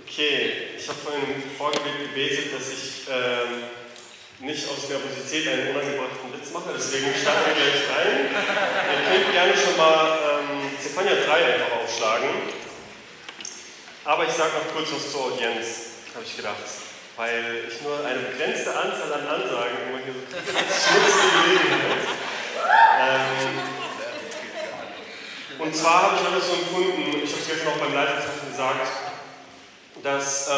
Okay, ich habe vorhin im Vorgebet gebetet, dass ich nicht aus Nervosität einen unangebrachten Witz mache, deswegen starten wir gleich rein. Ihr könnt gerne schon mal Zephania 3 einfach aufschlagen. Aber ich sage noch kurz was zur Audienz, habe ich gedacht. Weil ich nur eine begrenzte Anzahl an Ansagen immer hier so schmutzige Gelegenheit. Und zwar habe ich alles so empfunden, ich habe es jetzt noch beim Leitertreffen gesagt, dass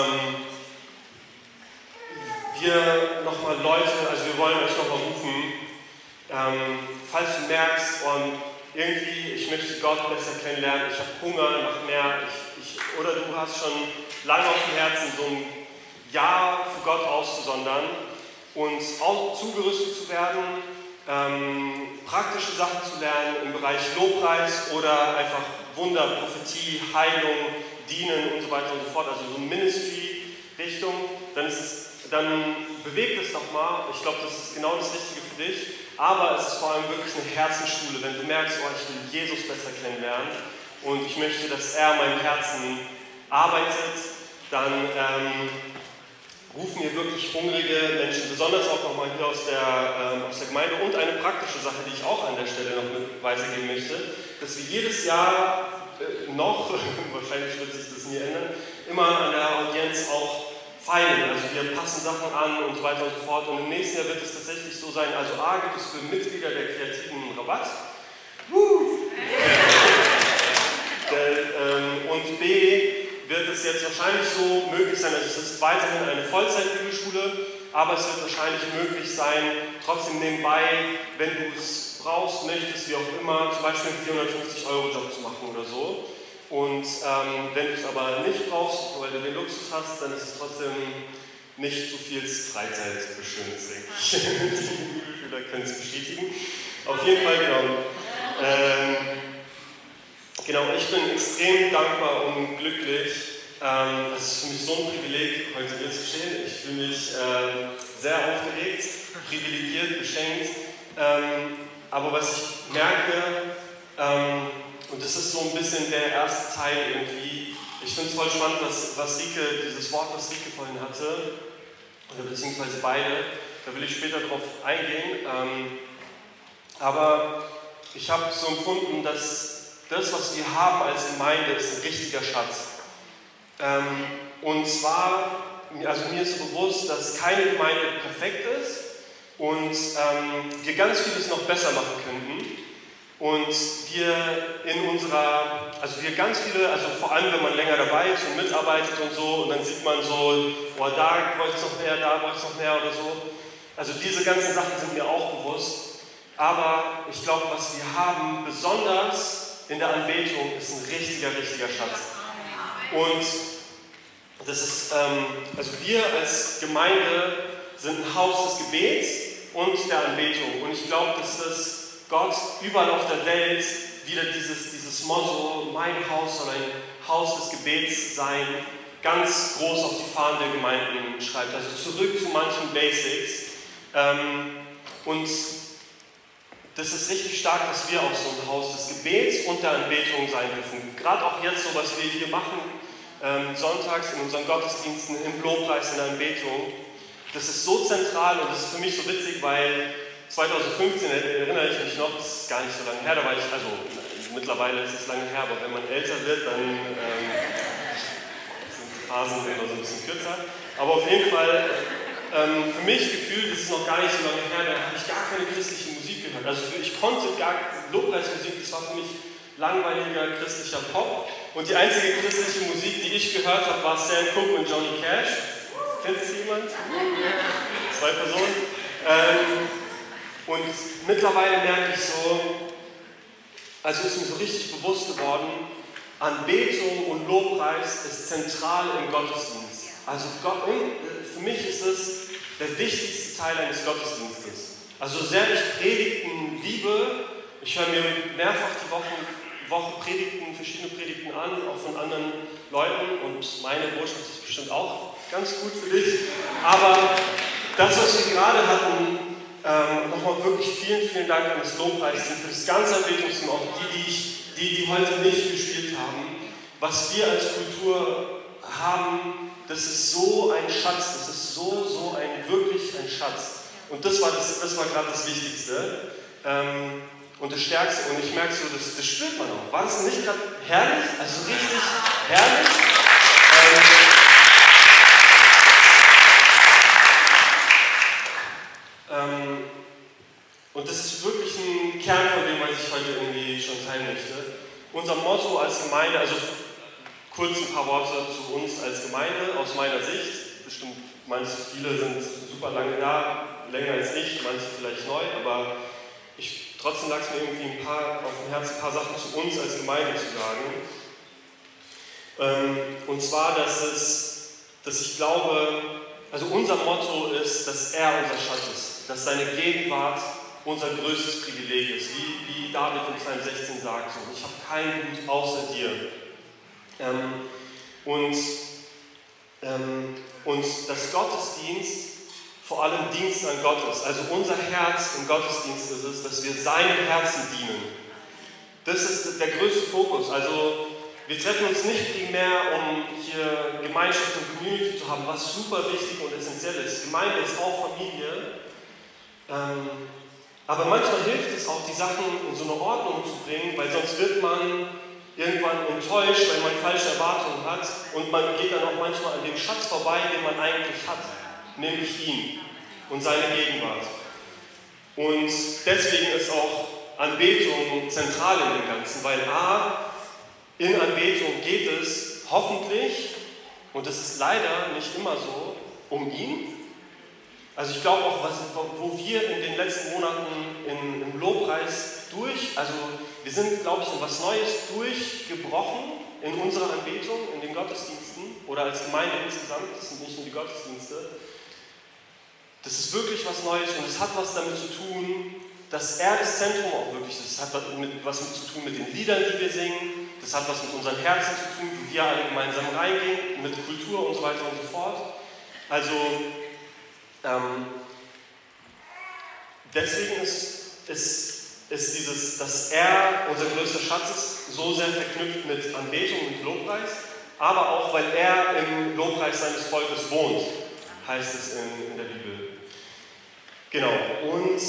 wir nochmal Leute, also wir wollen euch nochmal rufen, falls du merkst, irgendwie, ich möchte Gott besser kennenlernen, ich habe Hunger nach mehr, oder du hast schon lange auf dem Herzen, so ein Ja für Gott auszusondern und auch zugerüstet zu werden, praktische Sachen zu lernen im Bereich Lobpreis oder einfach Wunder, Prophetie, Heilung, Dienen und so weiter und so fort, also so Ministry-Richtung, dann bewegt es doch mal. Ich glaube, das ist genau das Richtige für dich, aber es ist vor allem wirklich eine Herzensschule, wenn du merkst, oh, ich will Jesus besser kennenlernen und ich möchte, dass er in meinem Herzen arbeitet, dann rufen wir wirklich hungrige Menschen, besonders auch nochmal hier aus der Gemeinde, und eine praktische Sache, die ich auch an der Stelle noch mit weitergeben möchte, dass wir jedes Jahr noch, wahrscheinlich wird sich das nie ändern, immer an der Audienz auch feilen. Also wir passen Sachen an und so weiter und so fort. Und im nächsten Jahr wird es tatsächlich so sein, also A, gibt es für Mitglieder der Kreativen Rabatt. Und B, wird es jetzt wahrscheinlich so möglich sein, also es ist weiterhin eine Vollzeit-Bibelschule, aber es wird wahrscheinlich möglich sein, trotzdem nebenbei, wenn du es brauchst, möchtest, wie auch immer, zum Beispiel einen 450-Euro-Job zu machen oder so. Und wenn du es aber nicht brauchst, weil du den Luxus hast, dann ist es trotzdem nicht so viel Freizeitbeschönes, denke ich. Die Bibelschüler können es bestätigen. Auf jeden Fall, genau, ich bin extrem dankbar und glücklich. Es ist für mich so ein Privileg, heute hier zu stehen. Ich fühle mich sehr aufgeregt, privilegiert, beschenkt. Aber was ich merke, und das ist so ein bisschen der erste Teil irgendwie, ich finde es voll spannend, dieses Wort, was Rike vorhin hatte, oder beziehungsweise beide, da will ich später drauf eingehen. Aber ich habe so empfunden, dass das, was wir haben als Gemeinde, ist ein richtiger Schatz. Und zwar, also mir ist so bewusst, dass keine Gemeinde perfekt ist und wir ganz vieles noch besser machen könnten. Und wir ganz viele, also vor allem wenn man länger dabei ist und mitarbeitet und so, und dann sieht man so, oh, da bräuchte es noch mehr, da bräuchte es noch mehr oder so. Also diese ganzen Sachen sind mir auch bewusst. Aber ich glaube, was wir haben, besonders in der Anbetung, ist ein richtiger Schatz. Und das ist, also wir als Gemeinde sind ein Haus des Gebets und der Anbetung. Und ich glaube, dass das Gott überall auf der Welt wieder dieses Motto, mein Haus soll ein Haus des Gebets sein, ganz groß auf die Fahnen der Gemeinden schreibt. Also zurück zu manchen Basics. Und das ist richtig stark, dass wir auch so ein Haus des Gebets und der Anbetung sein dürfen. Gerade auch jetzt so, was wir hier machen, sonntags in unseren Gottesdiensten, im Lobpreis, in der Anbetung, das ist so zentral und das ist für mich so witzig, weil 2015 erinnere ich mich noch, das ist gar nicht so lange her, da war ich, also mittlerweile ist es lange her, aber wenn man älter wird, dann sind die Phasen immer so ein bisschen kürzer. Aber auf jeden Fall, für mich gefühlt, das ist noch gar nicht so lange her, da habe ich gar keine christliche Musik gehört. Also ich konnte Lobpreismusik, das war für mich langweiliger christlicher Pop. Und die einzige christliche Musik, die ich gehört habe, war Sam Cooke und Johnny Cash. Kennt es jemand? 2 Personen. Und mittlerweile merke ich so, also ist mir so richtig bewusst geworden, Anbetung und Lobpreis ist zentral im Gottesdienst. Also für mich ist es der wichtigste Teil eines Gottesdienstes. Also sehr ich Predigten liebe, ich höre mir mehrfach die Woche verschiedene Predigten an, auch von anderen Leuten, und meine Botschaft ist bestimmt auch ganz gut für dich. Aber das, was wir gerade hatten, nochmal wirklich vielen Dank an das Lobpreisteam für das ganze Anbetungsteam, auch die heute nicht gespielt haben. Was wir als Kultur haben, das ist so ein Schatz, das ist wirklich ein Schatz. Und das war gerade das Wichtigste und das Stärkste. Und ich merke so, das spürt man auch. War das nicht gerade herrlich? Also richtig herrlich? Und das ist wirklich ein Kern von dem, was ich heute irgendwie schon teilen möchte. Unser Motto als Gemeinde, also kurz ein paar Worte zu uns als Gemeinde, aus meiner Sicht. Bestimmt, viele sind super lange da, länger als ich, manche vielleicht neu, aber trotzdem lag es mir irgendwie auf dem Herzen, ein paar Sachen zu uns als Gemeinde zu sagen. Und zwar, dass ich glaube, also unser Motto ist, dass er unser Schatz ist, dass seine Gegenwart unser größtes Privileg ist, wie David in Psalm 16 sagt, so, ich habe keinen Gut außer dir. Und dass Gottesdienst vor allem Dienst an Gott ist. Also unser Herz im Gottesdienst ist es, dass wir seinem Herzen dienen. Das ist der größte Fokus. Also wir treffen uns nicht primär, um hier Gemeinschaft und Community zu haben, was super wichtig und essentiell ist. Gemeinde ist auch Familie. Aber manchmal hilft es auch, die Sachen in so eine Ordnung zu bringen, weil sonst wird man irgendwann enttäuscht, weil man falsche Erwartungen hat und man geht dann auch manchmal an dem Schatz vorbei, den man eigentlich hat, nämlich ihn und seine Gegenwart. Und deswegen ist auch Anbetung zentral in dem Ganzen, weil in Anbetung geht es hoffentlich, und das ist leider nicht immer so, um ihn. Also ich glaube auch, wo wir in den letzten Monaten im Lobpreis also wir sind, glaube ich, in was Neues durchgebrochen in unserer Anbetung, in den Gottesdiensten oder als Gemeinde insgesamt, das sind nicht nur die Gottesdienste. Das ist wirklich was Neues und es hat was damit zu tun, dass er das Zentrum auch wirklich ist. Es hat was mit zu tun mit den Liedern, die wir singen, das hat was mit unseren Herzen zu tun, wie wir alle gemeinsam reingehen, mit Kultur und so weiter und so fort. Also deswegen ist dieses, dass er unser größter Schatz ist, so sehr verknüpft mit Anbetung und Lobpreis, aber auch, weil er im Lobpreis seines Volkes wohnt, heißt es in der Bibel. Genau, und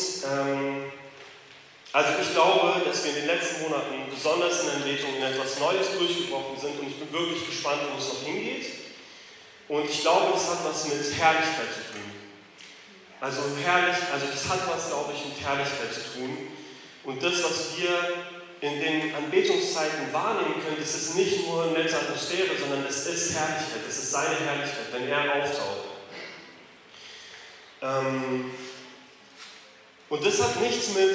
also ich glaube, dass wir in den letzten Monaten, besonders in der Anbetung, in etwas Neues durchgebrochen sind und ich bin wirklich gespannt, wo es noch hingeht. Und ich glaube, das hat was mit Herrlichkeit zu tun. Also das hat was, glaube ich, mit Herrlichkeit zu tun. Und das, was wir in den Anbetungszeiten wahrnehmen können, das ist nicht nur eine nette Atmosphäre, sondern es ist Herrlichkeit, es ist seine Herrlichkeit, wenn er auftaucht. Und das hat nichts mit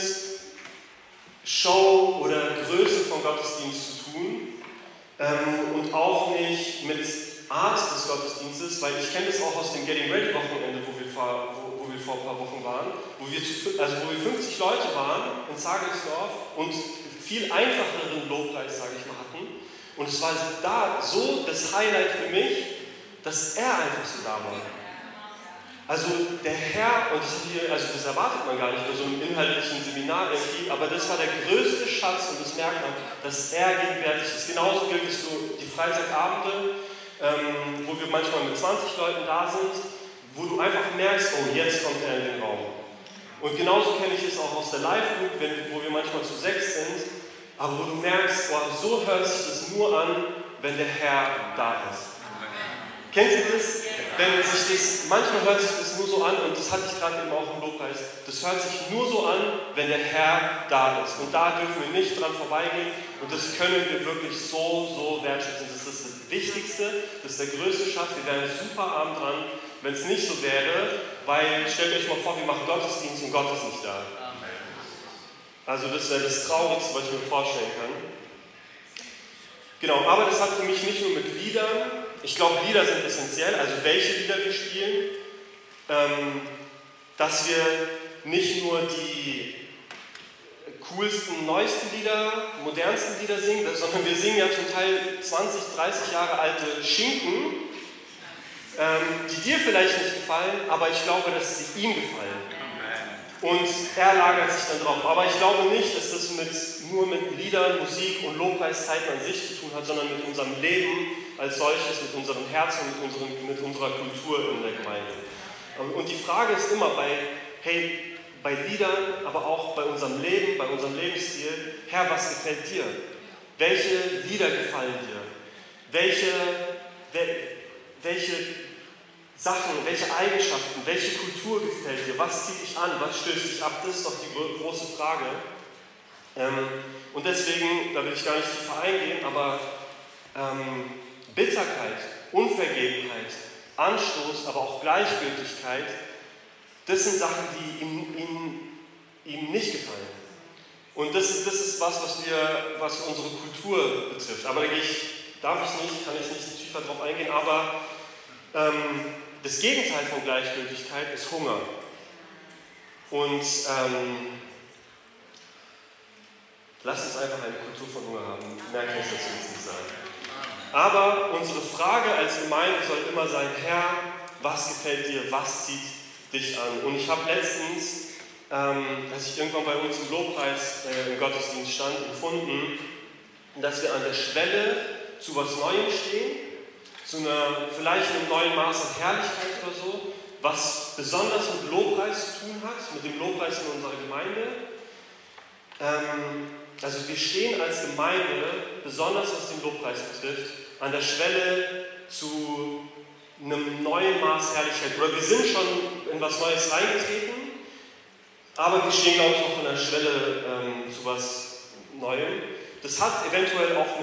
Show oder Größe von Gottesdienst zu tun und auch nicht mit Art des Gottesdienstes, weil ich kenne das auch aus dem Getting Ready Wochenende, wo wir vor ein paar Wochen waren, wo wir 50 Leute waren in Zagelsdorf und viel einfacheren Lobpreis, sage ich mal, hatten. Und es war da so das Highlight für mich, dass er einfach so da war. Also der Herr, und das erwartet man gar nicht bei so einem inhaltlichen Seminar irgendwie, aber das war der größte Schatz und das merkt man, dass er gegenwärtig ist. Genauso gilt es so die Freitagabende, wo wir manchmal mit 20 Leuten da sind, wo du einfach merkst, oh, jetzt kommt er in den Raum. Und genauso kenne ich es auch aus der Live-Group, wo wir manchmal zu 6 sind, aber wo du merkst, oh, so hört sich das nur an, wenn der Herr da ist. Kennt ihr das? Manchmal hört sich das nur so an, und das hatte ich gerade eben auch im Lobpreis, das hört sich nur so an, wenn der Herr da ist. Und da dürfen wir nicht dran vorbeigehen und das können wir wirklich so wertschätzen. Das ist das Wichtigste, das ist der größte Schatz, wir wären super arm dran, wenn es nicht so wäre, weil stellt euch mal vor, wir machen Gottesdienst und Gott ist nicht da. Also das wäre das Traurigste, was ich mir vorstellen kann. Genau, aber das hat für mich nicht nur mit Liedern, ich glaube, Lieder sind essentiell, also welche Lieder wir spielen, dass wir nicht nur die coolsten, neuesten Lieder, modernsten Lieder singen, sondern wir singen ja zum Teil 20, 30 Jahre alte Schinken, die dir vielleicht nicht gefallen, aber ich glaube, dass sie ihm gefallen. Und er lagert sich dann drauf. Aber ich glaube nicht, dass das nur mit Liedern, Musik und Lobpreiszeiten an sich zu tun hat, sondern mit unserem Leben als solches, mit unserem Herzen, mit unserer Kultur in der Gemeinde. Und die Frage ist immer bei Liedern, aber auch bei unserem Leben, bei unserem Lebensstil, Herr, was gefällt dir? Welche Lieder gefallen dir? Welche Sachen, welche Eigenschaften, welche Kultur gefällt dir? Was zieht dich an? Was stößt dich ab? Das ist doch die große Frage. Und deswegen, da will ich gar nicht tiefer eingehen, aber Bitterkeit, Unvergebenheit, Anstoß, aber auch Gleichgültigkeit, das sind Sachen, die ihm nicht gefallen. Und das ist was unsere Kultur betrifft. Aber kann ich nicht tiefer drauf eingehen, aber das Gegenteil von Gleichgültigkeit ist Hunger. Und lasst uns einfach eine Kultur von Hunger haben. Mehr kann ich dazu jetzt nicht sagen. Aber unsere Frage als Gemeinde soll immer sein, Herr, was gefällt dir, was zieht dich an? Und ich habe letztens, als ich irgendwann bei uns im Lobpreis im Gottesdienst stand, empfunden, dass wir an der Schwelle zu was Neuem stehen, zu vielleicht einem neuen Maß an Herrlichkeit oder so, was besonders mit Lobpreis zu tun hat, mit dem Lobpreis in unserer Gemeinde. Also wir stehen als Gemeinde, besonders was den Lobpreis betrifft, an der Schwelle zu einem neuen Maß Herrlichkeit. Oder wir sind schon in was Neues reingetreten, aber wir stehen, glaube ich, noch an der Schwelle zu was Neuem. Das hat eventuell auch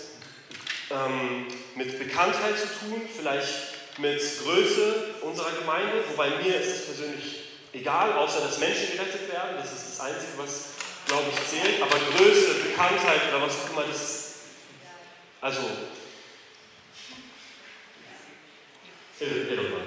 mit Bekanntheit zu tun, vielleicht mit Größe unserer Gemeinde, wobei mir ist es persönlich egal, außer dass Menschen gerettet werden, das ist das Einzige, was, glaube ich, zählt, aber Größe, Bekanntheit oder was auch immer, das ist, also, irrelevant.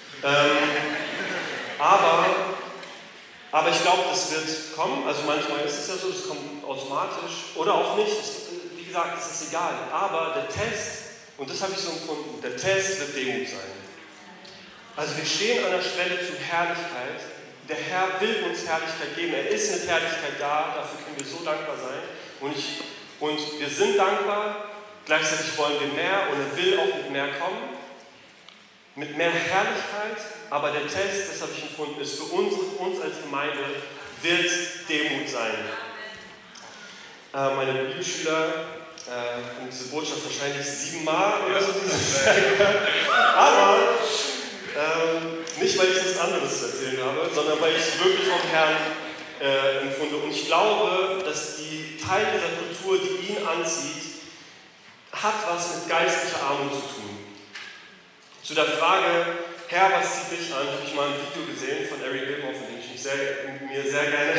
Aber ich glaube, das wird kommen, also manchmal ist es ja so, das kommt automatisch oder auch nicht, wie gesagt, das ist egal, aber der Test, und das habe ich so empfunden, der Test wird Demut sein. Also wir stehen an der Schwelle zu Herrlichkeit, der Herr will uns Herrlichkeit geben, er ist mit Herrlichkeit da, dafür können wir so dankbar sein und wir sind dankbar, gleichzeitig wollen wir mehr und er will auch mit mehr kommen, mit mehr Herrlichkeit, aber der Test, das habe ich empfunden, ist für uns als Gemeinde, wird Demut sein. Meine Bibelschüler haben diese Botschaft wahrscheinlich 7 Mal oder so dieses Jahr gehört, aber nicht, weil ich nichts anderes zu erzählen habe, sondern weil ich es wirklich vom Herrn empfunde. Und ich glaube, dass die Teil dieser Kultur, die ihn anzieht, hat was mit geistlicher Armut zu tun. Zu der Frage, Herr, was zieht dich an, habe ich mal ein Video gesehen von Eric Gilmour, von dem ich mir sehr gerne,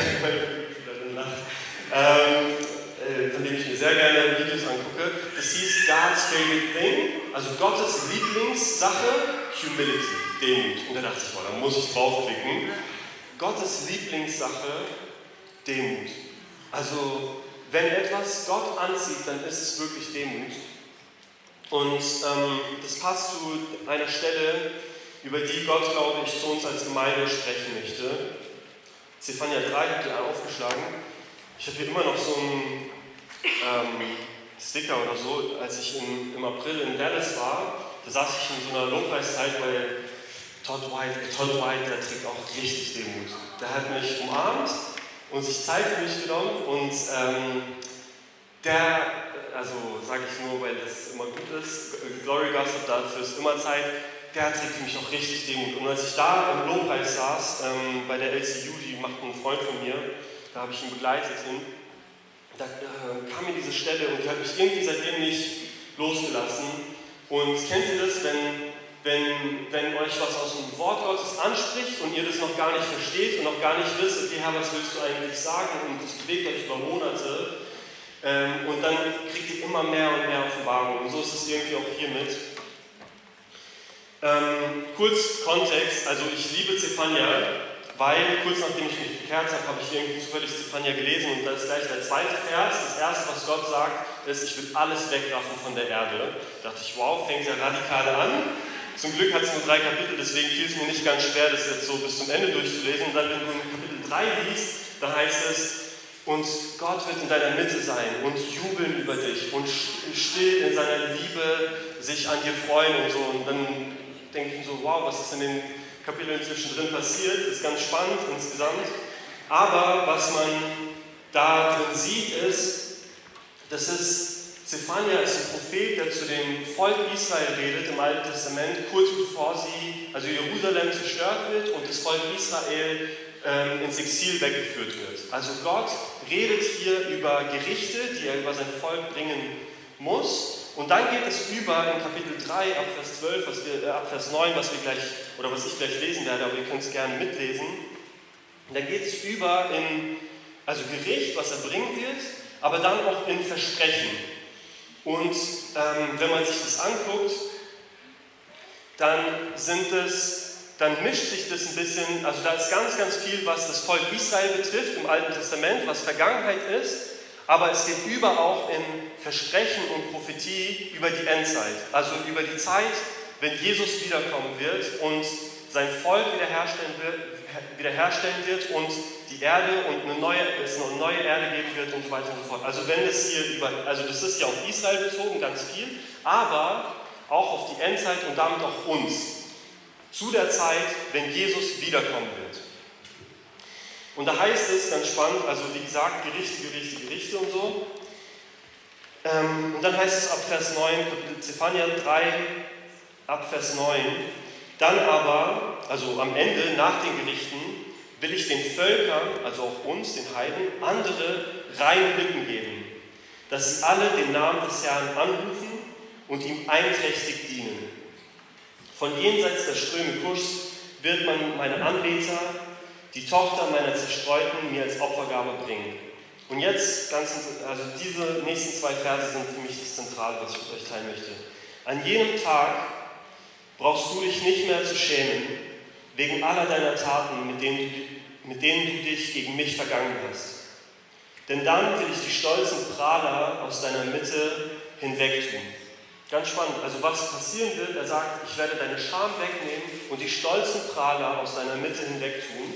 von dem ich mir sehr gerne Videos angucke. Das hieß God's Favorite Thing, also Gottes Lieblingssache, Humility, Demut. Und da dachte ich, da muss ich draufklicken. Gottes Lieblingssache, Demut. Also, wenn etwas Gott anzieht, dann ist es wirklich Demut. Und das passt zu einer Stelle, über die Gott, glaube ich, zu uns als Gemeinde sprechen möchte. Zephania 3 habt ihr aufgeschlagen. Ich habe hier immer noch so einen Sticker oder so, als ich im April in Dallas war. Da saß ich in so einer Lobpreiszeit bei Todd White. Todd White, der trägt auch richtig Demut. Der hat mich umarmt und sich Zeit für mich genommen und also sage ich nur, weil das immer gut ist, Glory Gossip, dafür ist immer Zeit, der trägt für mich auch richtig Demut. Und als ich da im Lobpreis saß, bei der LCU, die macht einen Freund von mir, da habe ich ihn begleitet hin, da kam mir diese Stelle und die hat mich irgendwie seitdem nicht losgelassen. Und kennt ihr das, wenn euch was aus dem Wort Gottes anspricht und ihr das noch gar nicht versteht und noch gar nicht wisst, okay, Herr, was willst du eigentlich sagen? Und das bewegt euch über Monate. Und dann kriegt ihr immer mehr und mehr Offenbarung. Und so ist es irgendwie auch hiermit. Kurz Kontext, also ich liebe Zephania, weil kurz nachdem ich mich bekehrt habe, habe ich irgendwie zufällig Zephania gelesen und da ist gleich der zweite Vers. Das erste, was Gott sagt, ist, ich will alles wegraffen von der Erde. Da dachte ich, wow, fängt ja radikal an. Zum Glück hat es nur 3 Kapitel, deswegen fiel es mir nicht ganz schwer, das jetzt so bis zum Ende durchzulesen. Und dann, wenn du in Kapitel 3 liest, da heißt es, und Gott wird in deiner Mitte sein und jubeln über dich und still in seiner Liebe sich an dir freuen und so. Und dann denke ich so, wow, was ist in den Kapiteln zwischendrin passiert? Das ist ganz spannend insgesamt. Aber was man da drin sieht, ist, das ist, Zephania ist ein Prophet, der zu dem Volk Israel redet im Alten Testament, kurz bevor also Jerusalem zerstört wird und das Volk Israel ins Exil weggeführt wird. Also Gott redet hier über Gerichte, die er über sein Volk bringen muss. Und dann geht es über in Kapitel 3, ab Vers 12, ab Vers 9, was ich gleich lesen werde, aber ihr könnt es gerne mitlesen. Und dann geht es über in Gericht, was er bringen wird, aber dann auch in Versprechen. Und wenn man sich das anguckt, dann mischt sich das ein bisschen, also da ist ganz, ganz viel, was das Volk Israel betrifft im Alten Testament, was Vergangenheit ist, aber es geht über auch in Versprechen und Prophetie über die Endzeit, also über die Zeit, wenn Jesus wiederkommen wird und sein Volk wiederherstellen wird und die Erde und es eine neue Erde geben wird und so weiter und so fort. Also das ist ja auf Israel bezogen, ganz viel, aber auch auf die Endzeit und damit auch uns. Zu der Zeit, wenn Jesus wiederkommen wird. Und da heißt es, ganz spannend, also wie gesagt, Gerichte und so. Und dann heißt es ab Vers 9, Zephania 3, ab Vers 9, dann aber, also am Ende, nach den Gerichten, will ich den Völkern, also auch uns, den Heiden, andere reine Lippen geben, dass sie alle den Namen des Herrn anrufen und ihm einträchtig dienen. Von jenseits der Ströme Kuschs wird man meine Anbeter, die Tochter meiner Zerstreuten, mir als Opfergabe bringen. Und jetzt, diese nächsten 2 Verse sind für mich das Zentrale, was ich mit euch teilen möchte. An jenem Tag brauchst du dich nicht mehr zu schämen, wegen aller deiner Taten, mit denen du dich gegen mich vergangen hast. Denn dann will ich die stolzen Prahler aus deiner Mitte hinwegtun. Ganz spannend, also was passieren wird, er sagt, ich werde deine Scham wegnehmen und die stolzen Prahler aus deiner Mitte hinwegtun.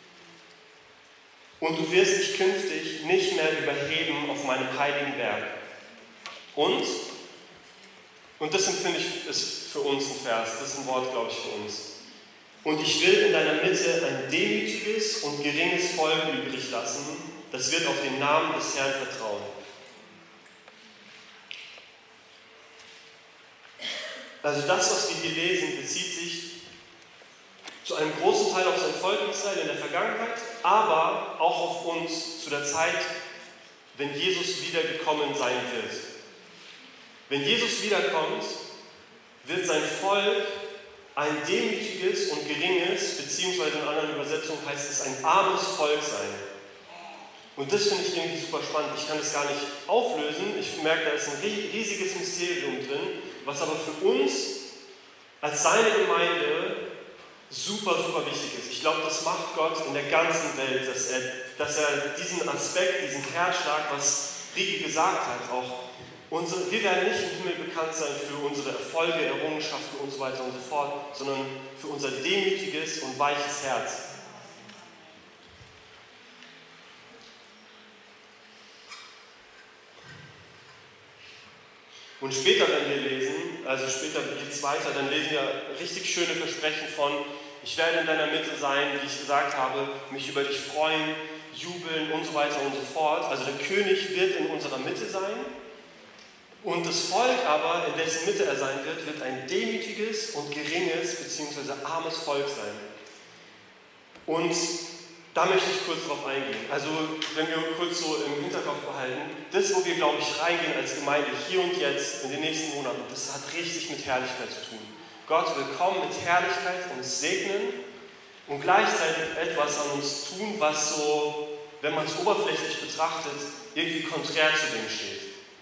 Und du wirst dich künftig nicht mehr überheben auf meinem heiligen Berg. Und das finde ich, ist für uns ein Vers, das ist ein Wort, glaube ich, für uns. Und ich will in deiner Mitte ein demütiges und geringes Volk übrig lassen, das wird auf den Namen des Herrn vertrauen. Also das, was wir hier lesen, bezieht sich zu einem großen Teil auf sein Volk Israel in der Vergangenheit, aber auch auf uns zu der Zeit, wenn Jesus wiedergekommen sein wird. Wenn Jesus wiederkommt, wird sein Volk ein demütiges und geringes, beziehungsweise in anderen Übersetzungen heißt es ein armes Volk sein. Und das finde ich irgendwie super spannend. Ich kann das gar nicht auflösen. Ich merke, da ist ein riesiges Mysterium drin, was aber für uns als seine Gemeinde super, super wichtig ist. Ich glaube, das macht Gott in der ganzen Welt, dass er diesen Aspekt, diesen Herzschlag, was Rieke gesagt hat, auch wir werden nicht im Himmel bekannt sein für unsere Erfolge, Errungenschaften und so weiter und so fort, sondern für unser demütiges und weiches Herz. Und später, wenn wir lesen, also später geht es weiter, dann lesen wir richtig schöne Versprechen von, ich werde in deiner Mitte sein, wie ich gesagt habe, mich über dich freuen, jubeln und so weiter und so fort. Also der König wird in unserer Mitte sein. Und das Volk aber, in dessen Mitte er sein wird ein demütiges und geringes bzw. armes Volk sein. Und da möchte ich kurz drauf eingehen. Also wenn wir kurz so im Hinterkopf behalten, das, wo wir, glaube ich, reingehen als Gemeinde, hier und jetzt, in den nächsten Monaten, das hat richtig mit Herrlichkeit zu tun. Gott will kommen mit Herrlichkeit, uns segnen und gleichzeitig etwas an uns tun, was so, wenn man es oberflächlich betrachtet, irgendwie konträr zu dem steht.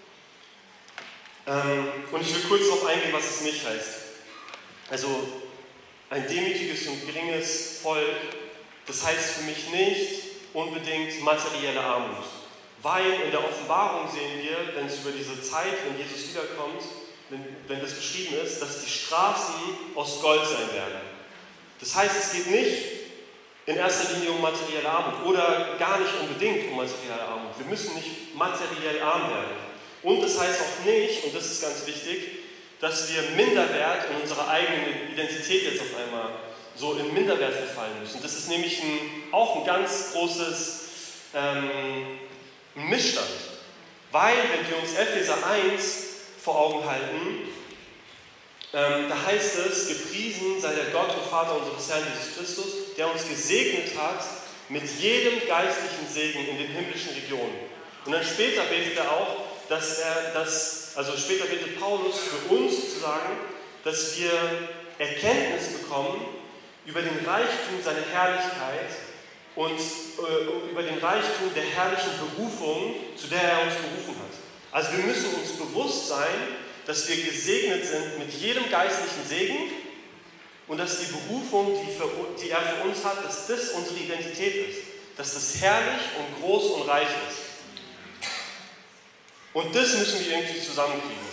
Und ich will kurz darauf eingehen, was es nicht heißt. Also ein demütiges und geringes Volk, das heißt für mich nicht unbedingt materielle Armut. Weil in der Offenbarung sehen wir, wenn es über diese Zeit, wenn Jesus wiederkommt, wenn das beschrieben ist, dass die Straßen aus Gold sein werden. Das heißt, es geht nicht in erster Linie um materielle Armut oder gar nicht unbedingt um materielle Armut. Wir müssen nicht materiell arm werden. Und das heißt auch nicht, und das ist ganz wichtig, dass wir Minderwert in unserer eigenen Identität jetzt auf einmal so in Minderwert verfallen müssen. Das ist nämlich auch ein ganz großes Missstand. Weil, wenn wir uns Epheser 1 vor Augen halten, da heißt es, gepriesen sei der Gott und Vater unseres Herrn Jesus Christus, der uns gesegnet hat mit jedem geistlichen Segen in den himmlischen Regionen. Und dann später betet er auch, später betet Paulus für uns sozusagen, dass wir Erkenntnis bekommen über den Reichtum seiner Herrlichkeit und über den Reichtum der herrlichen Berufung, zu der er uns berufen hat. Also wir müssen uns bewusst sein, dass wir gesegnet sind mit jedem geistlichen Segen und dass die Berufung, die er für uns hat, dass das unsere Identität ist. Dass das herrlich und groß und reich ist. Und das müssen wir irgendwie zusammenkriegen.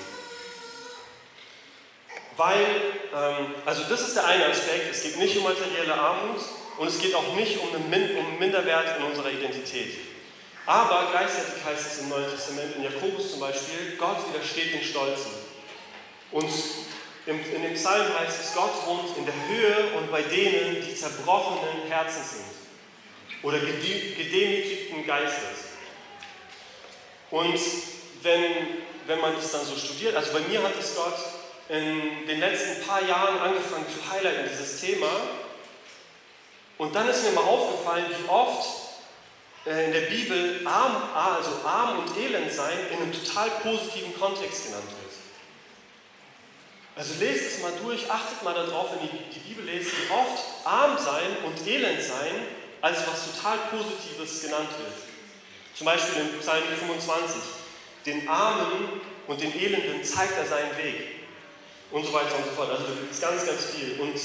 Weil, das ist der eine Aspekt, es geht nicht um materielle Armut und es geht auch nicht um einen Minderwert in unserer Identität. Aber gleichzeitig heißt es im Neuen Testament, in Jakobus zum Beispiel, Gott widersteht den Stolzen. Und in dem Psalm heißt es, Gott wohnt in der Höhe und bei denen, die zerbrochenen Herzen sind oder gedemütigten Geistes. Und wenn man das dann so studiert, also bei mir hat es Gott in den letzten paar Jahren angefangen zu highlighten, dieses Thema. Und dann ist mir mal aufgefallen, wie oft in der Bibel arm und elend sein in einem total positiven Kontext genannt wird. Also lest es mal durch, achtet mal darauf, wenn ihr die Bibel lest, wie oft arm sein und elend sein als was total Positives genannt wird. Zum Beispiel in Psalm 25. Den Armen und den Elenden zeigt er seinen Weg. Und so weiter und so fort. Also da gibt es ganz, ganz viel. Und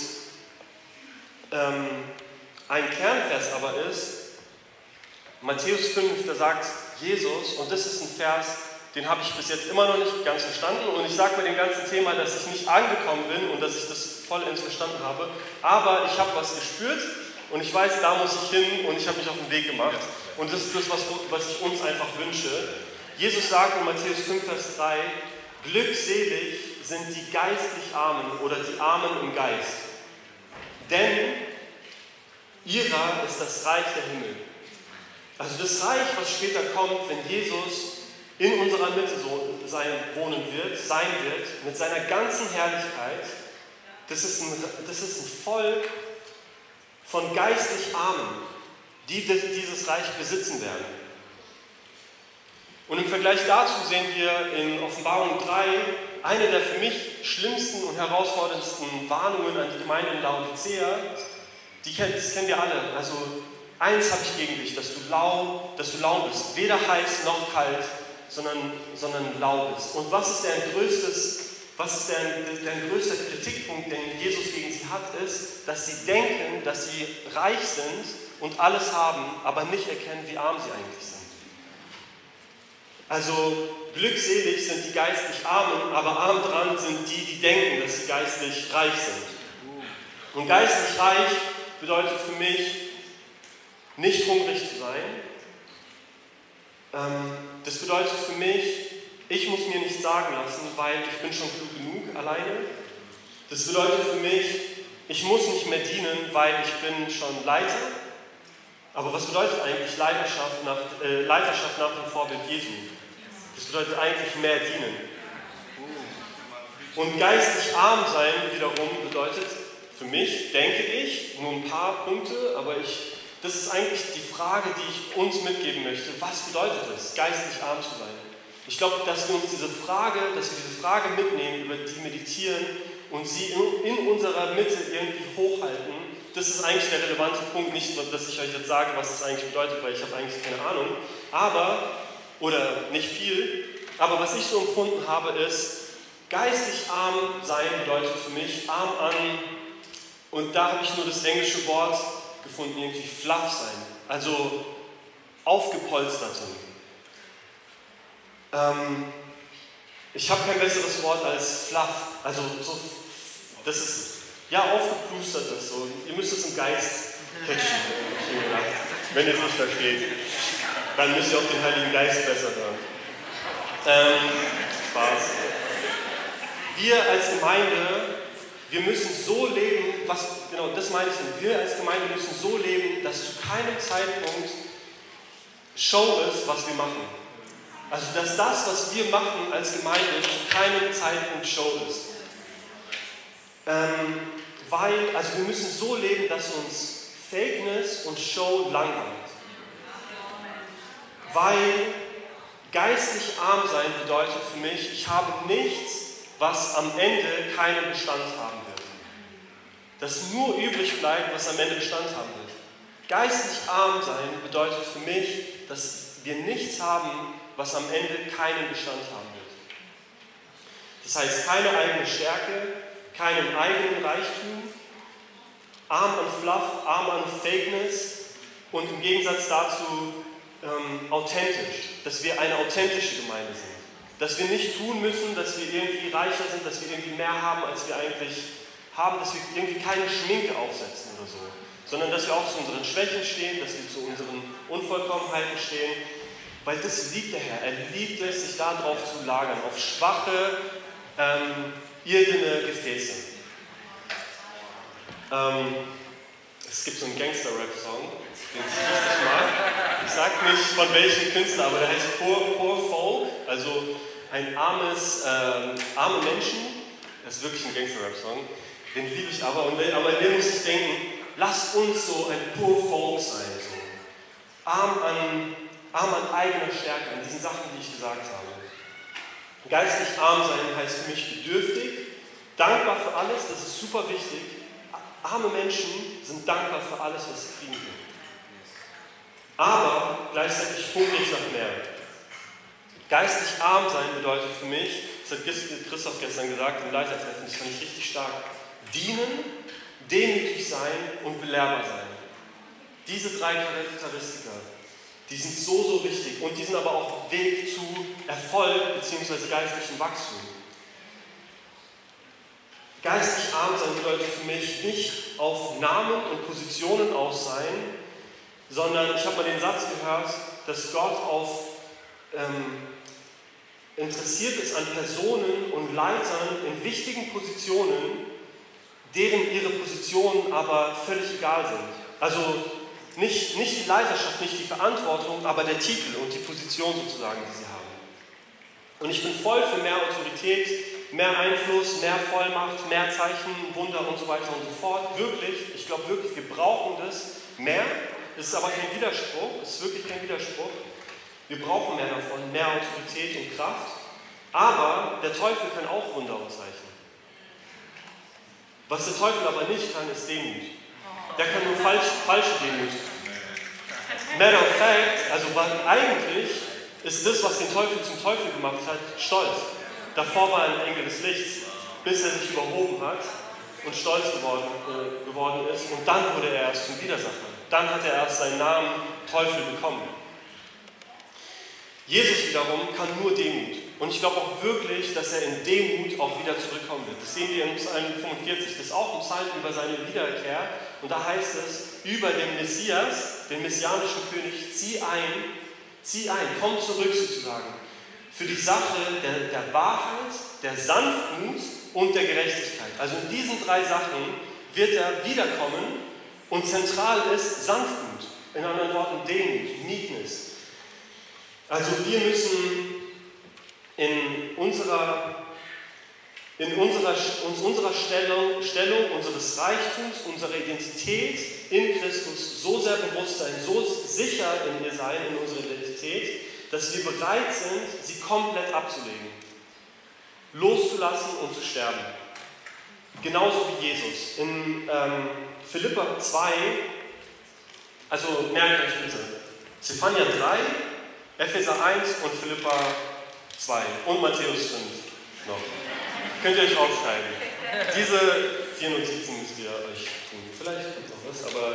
ein Kernvers aber ist, Matthäus 5, da sagt Jesus, und das ist ein Vers, den habe ich bis jetzt immer noch nicht ganz verstanden. Und ich sage bei dem ganzen Thema, dass ich nicht angekommen bin und dass ich das vollends verstanden habe. Aber ich habe was gespürt und ich weiß, da muss ich hin und ich habe mich auf den Weg gemacht. Und das ist das, was ich uns einfach wünsche. Jesus sagt in Matthäus 5, Vers 3, glückselig sind die geistlich Armen oder die Armen im Geist. Denn ihrer ist das Reich der Himmel. Also das Reich, was später kommt, wenn Jesus in unserer Mitte wohnen wird, sein wird, mit seiner ganzen Herrlichkeit, das ist ein Volk von geistlich Armen, die dieses Reich besitzen werden. Und im Vergleich dazu sehen wir in Offenbarung 3 eine der für mich schlimmsten und herausforderndsten Warnungen an die Gemeinde in Laodicea. Das kennen wir alle. Also eins habe ich gegen dich, dass du lau bist, weder heiß noch kalt, sondern lau bist. Und was ist dein größter Kritikpunkt, den Jesus gegen sie hat, ist, dass sie denken, dass sie reich sind und alles haben, aber nicht erkennen, wie arm sie eigentlich sind. Also glückselig sind die geistlich Armen, aber arm dran sind die, die denken, dass sie geistlich reich sind. Und geistlich reich bedeutet für mich, nicht hungrig zu sein. Das bedeutet für mich, ich muss mir nichts sagen lassen, weil ich bin schon klug genug alleine. Das bedeutet für mich, ich muss nicht mehr dienen, weil ich bin schon Leiter. Aber was bedeutet eigentlich Leiterschaft nach dem Vorbild Jesu? Das bedeutet eigentlich mehr dienen. Und geistlich arm sein wiederum bedeutet für mich, denke ich, nur ein paar Punkte, aber das ist eigentlich die Frage, die ich uns mitgeben möchte. Was bedeutet es, geistlich arm zu sein? Ich glaube, dass wir diese Frage mitnehmen, über die meditieren und sie in unserer Mitte irgendwie hochhalten. Das ist eigentlich der relevante Punkt, nicht, dass ich euch jetzt sage, was das eigentlich bedeutet, weil ich habe eigentlich keine Ahnung. Oder nicht viel, aber was ich so empfunden habe, ist, geistlich arm sein bedeutet für mich arm an, und da habe ich nur das englische Wort gefunden, irgendwie fluff sein, also aufgepolstert sind. Ich habe kein besseres Wort als fluff, also so, das ist, ja, aufgeplustert ist, so. Ihr müsst es im Geist Wenn ihr es nicht versteht, dann müsst ihr auf den Heiligen Geist besser hören. Spaß. Wir als Gemeinde, wir müssen so leben, genau das meine ich, wir als Gemeinde müssen so leben, dass zu keinem Zeitpunkt Show ist, was wir machen. Also dass das, was wir machen als Gemeinde, zu keinem Zeitpunkt Show ist. Also wir müssen so leben, dass uns Fakeness und Show langweilt. Weil geistlich arm sein bedeutet für mich, ich habe nichts, was am Ende keinen Bestand haben wird. Das nur übrig bleibt, was am Ende Bestand haben wird. Geistlich arm sein bedeutet für mich, dass wir nichts haben, was am Ende keinen Bestand haben wird. Das heißt, keine eigene Stärke, keinen eigenen Reichtum, arm an Fluff, arm an Fakeness und im Gegensatz dazu authentisch, dass wir eine authentische Gemeinde sind. Dass wir nicht tun müssen, dass wir irgendwie reicher sind, dass wir irgendwie mehr haben, als wir eigentlich haben, dass wir irgendwie keine Schminke aufsetzen oder so, sondern dass wir auch zu unseren Schwächen stehen, dass wir zu unseren Unvollkommenheiten stehen, weil das liebt der Herr. Er liebt es, sich darauf zu lagern, auf schwache, irdene Gefäße. Es gibt so einen Gangster-Rap-Song, den ich richtig mag. Ich sag nicht von welchem Künstler, aber der heißt Poor Folk, also ein arme Menschen. Das ist wirklich ein Gangster-Rap-Song. Den liebe ich aber. Aber in dem muss ich denken, lasst uns so ein Poor Folk sein. So. Arm an eigener Stärke, an diesen Sachen, die ich gesagt habe. Geistlich arm sein heißt für mich bedürftig, dankbar für alles, das ist super wichtig. Arme Menschen sind dankbar für alles, was sie kriegen können. Aber gleichzeitig hungrig nach mehr. Geistlich arm sein bedeutet für mich, das hat Christoph gestern gesagt im Leitertreffen, das fand ich richtig stark, dienen, demütig sein und belehrbar sein. Diese drei Charakteristika, die sind so wichtig und die sind aber auch Weg zu Erfolg bzw. geistlichem Wachstum. Geistlich arm sein bedeutet für mich nicht auf Namen und Positionen aus sein, sondern ich habe mal den Satz gehört, dass Gott interessiert ist an Personen und Leitern in wichtigen Positionen, deren ihre Positionen aber völlig egal sind. Also nicht die Leiterschaft, nicht die Verantwortung, aber der Titel und die Position sozusagen, die sie haben. Und ich bin voll für mehr Autorität, mehr Einfluss, mehr Vollmacht, mehr Zeichen, Wunder und so weiter und so fort. Wirklich, ich glaube wirklich, wir brauchen das mehr. Es ist aber kein Widerspruch, es ist wirklich kein Widerspruch. Wir brauchen mehr davon, mehr Autorität und Kraft. Aber der Teufel kann auch Wunder und Zeichen. Was der Teufel aber nicht kann, ist Demut. Der kann nur falsche Demut. Matter of fact, also eigentlich ist das, was den Teufel zum Teufel gemacht hat, Stolz. Davor war er ein Engel des Lichts, bis er sich überhoben hat und stolz geworden ist. Und dann wurde er erst zum Widersacher. Dann hat er erst seinen Namen Teufel bekommen. Jesus wiederum kann nur Demut. Und ich glaube auch wirklich, dass er in Demut auch wieder zurückkommen wird. Das sehen wir in Psalm 45. Das ist auch ein Psalm über seine Wiederkehr. Und da heißt es über den Messias, den messianischen König, zieh ein, komm zurück sozusagen. Für die Sache der Wahrheit, der Sanftmut und der Gerechtigkeit. Also in diesen drei Sachen wird er wiederkommen und zentral ist Sanftmut. In anderen Worten Demut, Meekness. Also wir müssen in unserer Stellung, unseres Reichtums, unserer Identität in Christus so sehr bewusst sein, so sicher in ihr sein, in unserer Identität, dass wir bereit sind, sie komplett abzulegen, loszulassen und zu sterben. Genauso wie Jesus. In Philipper 2, also merkt euch bitte, Zephania 3, Epheser 1 und Philipper 2 und Matthäus 5 noch. Könnt ihr euch aufschreiben. Diese 4 Notizen müsst ihr euch tun. Vielleicht kommt noch was, aber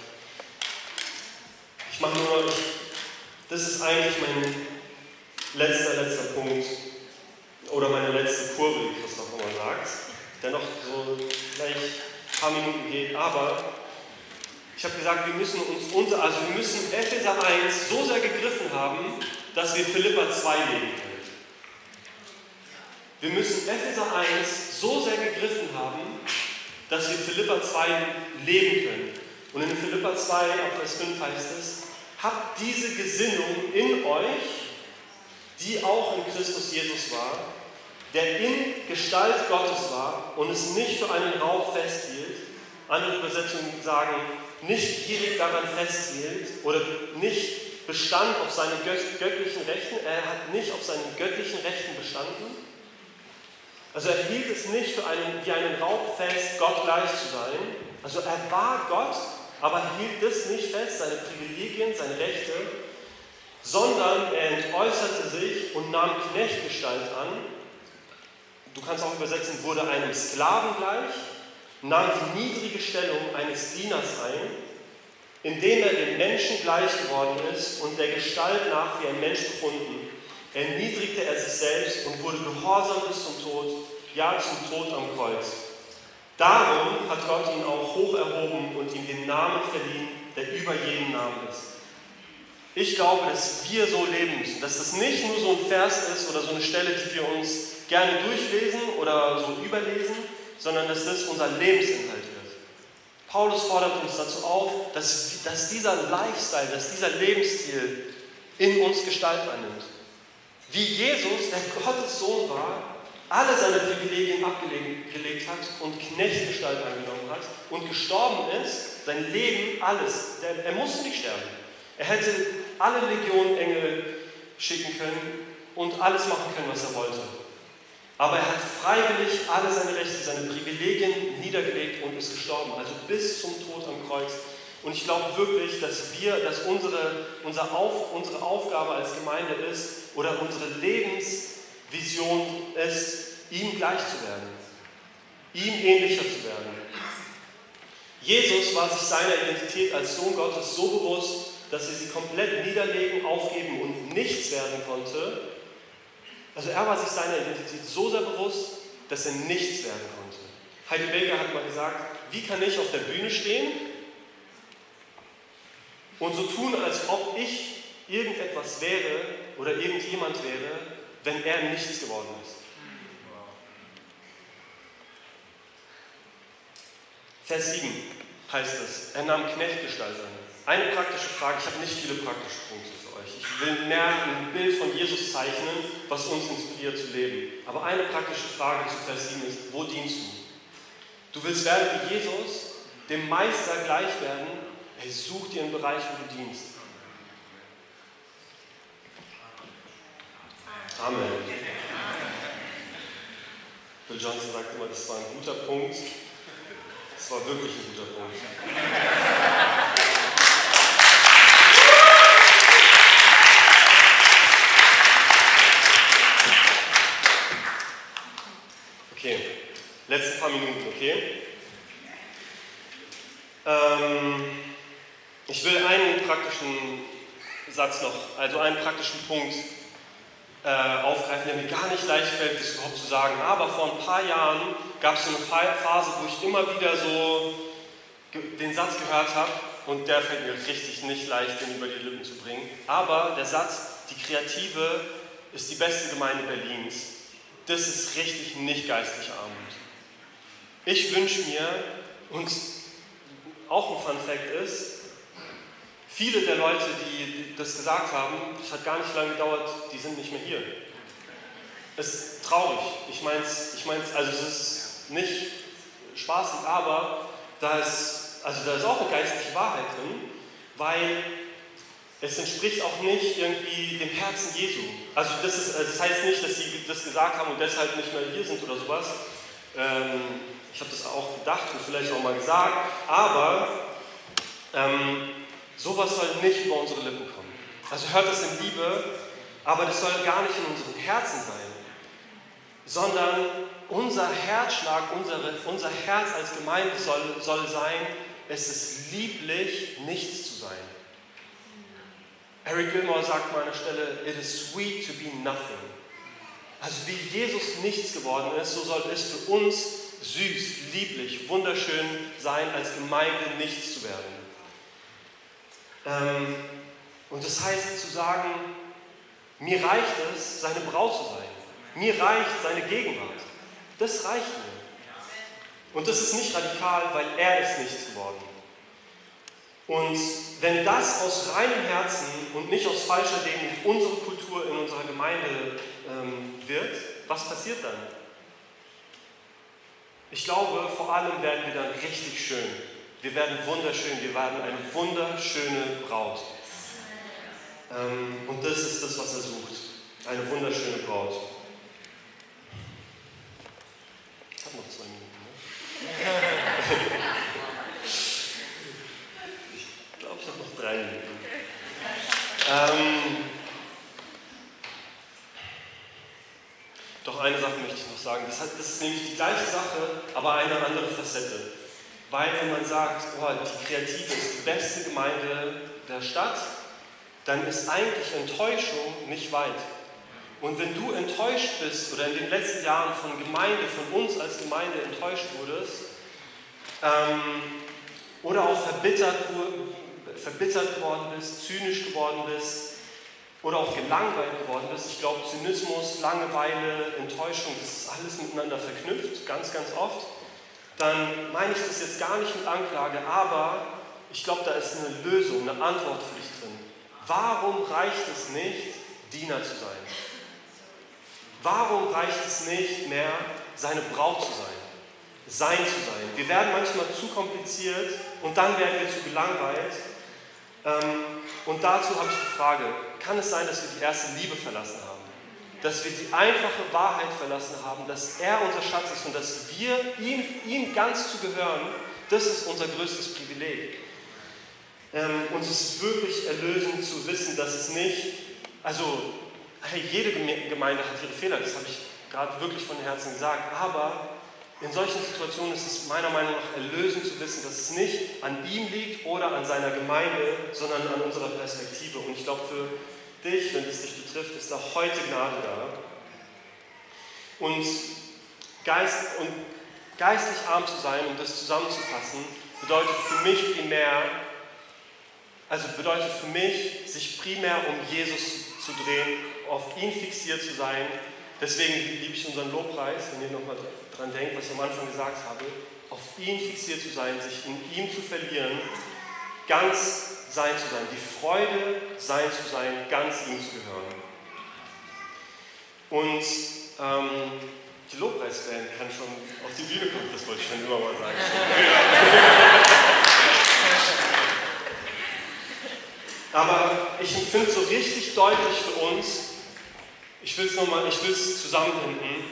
ich mache nur, das ist eigentlich mein letzter Punkt oder meine letzte Kurve, wie Christoph immer sagt, der noch so vielleicht ein paar Minuten geht, aber ich Ich habe gesagt, wir müssen Epheser 1 so sehr gegriffen haben, dass wir Philipper 2 leben können. Wir müssen Epheser 1 so sehr gegriffen haben, dass wir Philipper 2 leben können. Und in Philipper 2, ab Vers 5 heißt es, habt diese Gesinnung in euch, die auch in Christus Jesus war, der in Gestalt Gottes war und es nicht für einen Raub festhielt. Andere Übersetzungen sagen, nicht gierig daran festhielt oder nicht bestand auf seinen göttlichen Rechten. Er hat nicht auf seinen göttlichen Rechten bestanden. Also er hielt es nicht für wie einen Raub fest, Gott gleich zu sein. Also er war Gott, aber hielt das nicht fest, seine Privilegien, seine Rechte, sondern er entäußerte sich und nahm Knechtgestalt an. Du kannst auch übersetzen, wurde einem Sklaven gleich, nahm die niedrige Stellung eines Dieners ein, indem er dem Menschen gleich geworden ist und der Gestalt nach wie ein Mensch befunden, erniedrigte er sich selbst und wurde gehorsam bis zum Tod, ja zum Tod am Kreuz. Darum hat Gott ihn auch hoch erhoben und ihm den Namen verliehen, der über jeden Namen ist. Ich glaube, dass wir so leben müssen, dass das nicht nur so ein Vers ist oder so eine Stelle, die wir uns gerne durchlesen oder so überlesen, sondern dass das unser Lebensinhalt wird. Paulus fordert uns dazu auf, dass dieser Lifestyle, dass dieser Lebensstil in uns Gestalt annimmt. Wie Jesus, der Gottes Sohn war, alle seine Privilegien abgelegt hat und Knechtgestalt angenommen hat und gestorben ist, sein Leben, alles. Er musste nicht sterben. Er hätte alle Legionen Engel schicken können und alles machen können, was er wollte. Aber er hat freiwillig alle seine Rechte, seine Privilegien niedergelegt und ist gestorben, also bis zum Tod am Kreuz. Und ich glaube wirklich, dass unsere Aufgabe als Gemeinde ist oder unsere Lebensvision ist, ihm gleich zu werden, ihm ähnlicher zu werden. Jesus war sich seiner Identität als Sohn Gottes so bewusst, dass er sie komplett niederlegen, aufgeben und nichts werden konnte. Also er war sich seiner Identität so sehr bewusst, dass er nichts werden konnte. Heidi Baker hat mal gesagt, wie kann ich auf der Bühne stehen und so tun, als ob ich irgendetwas wäre oder irgendjemand wäre, wenn er nichts geworden ist. Vers 7 heißt es, er nahm Knechtgestalt an. Eine praktische Frage, ich habe nicht viele praktische Punkte für euch. Ich will mehr ein Bild von Jesus zeichnen, was uns inspiriert zu leben. Aber eine praktische Frage zu Vers 7 ist, wo dienst du? Du willst werden wie Jesus, dem Meister gleich werden, hey, such dir einen Bereich, wo du dienst. Amen. Bill Johnson sagt immer, das war ein guter Punkt. Das war wirklich ein guter Punkt. Okay, letzten paar Minuten, okay? Ich will einen praktischen Satz noch, also einen praktischen Punkt aufgreifen, der mir gar nicht leicht fällt, das überhaupt zu sagen. Aber vor ein paar Jahren gab es so eine Phase, wo ich immer wieder so den Satz gehört habe und der fällt mir richtig nicht leicht, den über die Lippen zu bringen. Aber der Satz, die Kreative ist die beste Gemeinde Berlins, das ist richtig nicht geistliche Armut. Ich wünsche mir, und auch ein Fun Fact ist, viele der Leute, die das gesagt haben, das hat gar nicht lange gedauert, die sind nicht mehr hier. Es ist traurig. Ich mein's, also es ist nicht spaßig, aber da ist auch eine geistliche Wahrheit drin, weil es entspricht auch nicht irgendwie dem Herzen Jesu. Also das heißt nicht, dass sie das gesagt haben und deshalb nicht mehr hier sind oder sowas. Ich habe das auch gedacht und vielleicht auch mal gesagt, aber sowas soll nicht über unsere Lippen kommen. Also hört das in Liebe, aber das soll gar nicht in unseren Herzen sein, sondern unser Herzschlag, unser Herz als Gemeinde soll sein, es ist lieblich, nichts zu sein. Eric Gilmour sagt mal an der Stelle, it is sweet to be nothing. Also wie Jesus nichts geworden ist, so soll es für uns süß, lieblich, wunderschön sein, als Gemeinde nichts zu werden. Und das heißt zu sagen, mir reicht es, seine Braut zu sein. Mir reicht seine Gegenwart. Das reicht mir. Und das ist nicht radikal, weil er ist nichts geworden. Und wenn das aus reinem Herzen und nicht aus falscher Demut unsere Kultur in unserer Gemeinde wird, was passiert dann? Ich glaube, vor allem werden wir dann richtig schön. Wir werden wunderschön, wir werden eine wunderschöne Braut. Und das ist das, was er sucht. Eine wunderschöne Braut. Ich habe noch 2 Minuten, ne? Ich glaube, ich habe noch 3 Minuten. Doch eine Sache möchte ich noch sagen. Das ist nämlich die gleiche Sache, aber eine andere Facette. Weil wenn man sagt, oh, die Kreative ist die beste Gemeinde der Stadt, dann ist eigentlich Enttäuschung nicht weit. Und wenn du enttäuscht bist oder in den letzten Jahren von uns als Gemeinde enttäuscht wurdest, oder auch verbittert geworden bist, zynisch geworden bist oder auch gelangweilt geworden bist, ich glaube, Zynismus, Langeweile, Enttäuschung, das ist alles miteinander verknüpft, ganz, ganz oft, dann meine ich das jetzt gar nicht mit Anklage, aber ich glaube, da ist eine Lösung, eine Antwort für dich drin. Warum reicht es nicht, Diener zu sein? Warum reicht es nicht mehr, seine Braut zu sein? Sein zu sein. Wir werden manchmal zu kompliziert und dann werden wir zu gelangweilt. Und dazu habe ich die Frage, kann es sein, dass wir die erste Liebe verlassen haben? Dass wir die einfache Wahrheit verlassen haben, dass er unser Schatz ist und dass wir ihm ganz zu gehören, das ist unser größtes Privileg. Und es ist wirklich erlösend zu wissen, dass es nicht, also hey, jede Gemeinde hat ihre Fehler, das habe ich gerade wirklich von Herzen gesagt, aber in solchen Situationen ist es meiner Meinung nach erlösend zu wissen, dass es nicht an ihm liegt oder an seiner Gemeinde, sondern an unserer Perspektive. Und ich glaube, für dich, wenn es dich betrifft, ist da heute Gnade da. Und geistlich arm zu sein, um das zusammenzufassen, bedeutet für mich, sich primär um Jesus zu drehen, auf ihn fixiert zu sein. Deswegen liebe ich unseren Lobpreis, wenn ihr nochmal dran denkt, was ich am Anfang gesagt habe, auf ihn fixiert zu sein, sich in ihm zu verlieren, ganz sein zu sein, die Freude sein zu sein, ganz ihm zu gehören. Und die Lobpreisband kann schon auf die Bühne kommen, das wollte ich schon immer mal sagen. Aber ich empfinde so richtig deutlich für uns, ich will es zusammenbinden,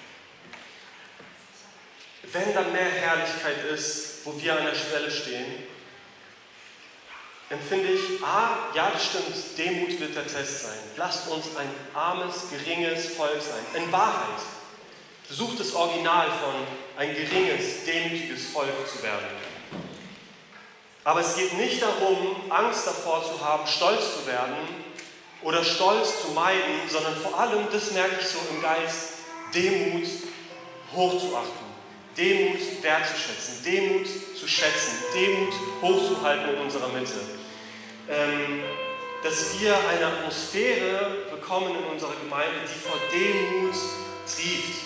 wenn da mehr Herrlichkeit ist, wo wir an der Schwelle stehen, empfinde ich, ja das stimmt, Demut wird der Test sein. Lasst uns ein armes, geringes Volk sein. In Wahrheit, sucht das Original von ein geringes, demütiges Volk zu werden. Aber es geht nicht darum, Angst davor zu haben, stolz zu werden oder Stolz zu meiden, sondern vor allem, das merke ich so im Geist, Demut hochzuachten, Demut wertzuschätzen, Demut zu schätzen, Demut hochzuhalten in unserer Mitte. Dass wir eine Atmosphäre bekommen in unserer Gemeinde, die vor Demut trieft.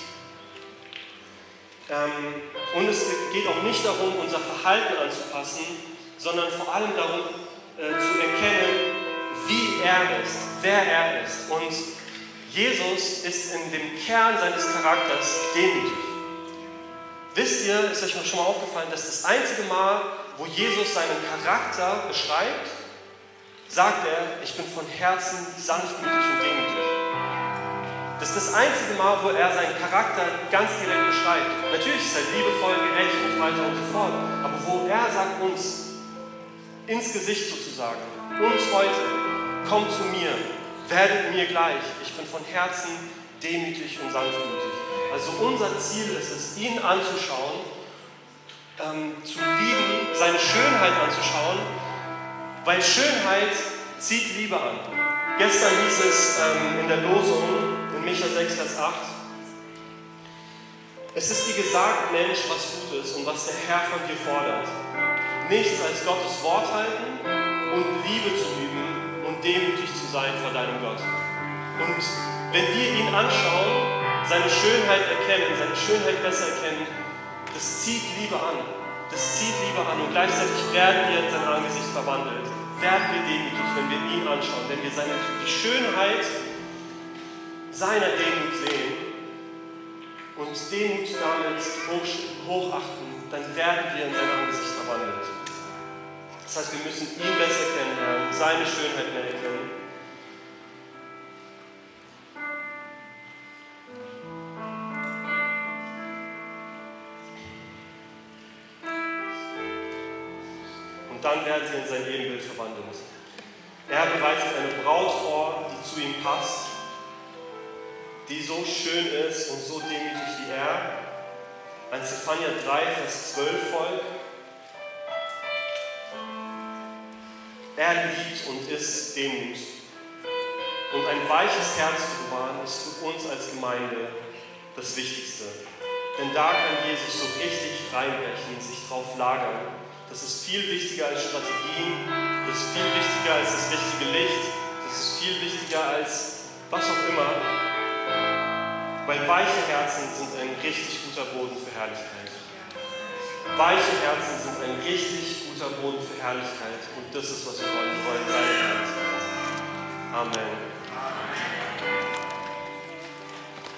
Und es geht auch nicht darum, unser Verhalten anzupassen, sondern vor allem darum zu erkennen, wie er ist, wer er ist. Und Jesus ist in dem Kern seines Charakters demütig. Wisst ihr, ist euch schon mal aufgefallen, dass das einzige Mal, wo Jesus seinen Charakter beschreibt, sagt er, ich bin von Herzen sanftmütig und demütig. Das ist das einzige Mal, wo er seinen Charakter ganz direkt beschreibt. Natürlich ist er liebevoll, gerecht und so weiter und so fort. Aber wo er sagt uns, ins Gesicht sozusagen, uns heute, kommt zu mir, werdet mir gleich. Ich bin von Herzen demütig und sanftmütig. Also unser Ziel ist es, ihn anzuschauen, zu lieben, seine Schönheit anzuschauen, weil Schönheit zieht Liebe an. Gestern hieß es in der Losung, in Micha 6, Vers 8, es ist dir gesagt, Mensch, was gut ist und was der Herr von dir fordert. Nichts als Gottes Wort halten und Liebe zu üben und demütig zu sein vor deinem Gott. Und wenn wir ihn anschauen, seine Schönheit erkennen, seine Schönheit besser erkennen, das zieht Liebe an. Das zieht Liebe an und gleichzeitig werden wir in sein Angesicht verwandelt. Werden wir demütig, wenn wir ihn anschauen, wenn wir die Schönheit seiner Demut sehen und Demut damit hochachten, dann werden wir in sein Angesicht verwandelt. Das heißt, wir müssen ihn besser kennenlernen, seine Schönheit mehr erkennen. Und dann werden wir in sein Ebenbild verwandelt. Er bereitet eine Braut vor, die zu ihm passt, die so schön ist und so demütig wie er. An Zephania 3, Vers 12 folgt. Er liebt und ist Demut. Und ein weiches Herz zu bewahren, ist für uns als Gemeinde das Wichtigste. Denn da kann Jesus so richtig reinbrechen, sich drauf lagern. Das ist viel wichtiger als Strategien, das ist viel wichtiger als das richtige Licht, das ist viel wichtiger als was auch immer. Weil weiche Herzen sind ein richtig guter Boden für Herrlichkeit. Weiche Herzen sind ein richtig guter Boden für Herrlichkeit und das ist, was wir wollen. Wir wollen seine Herrlichkeit. Amen.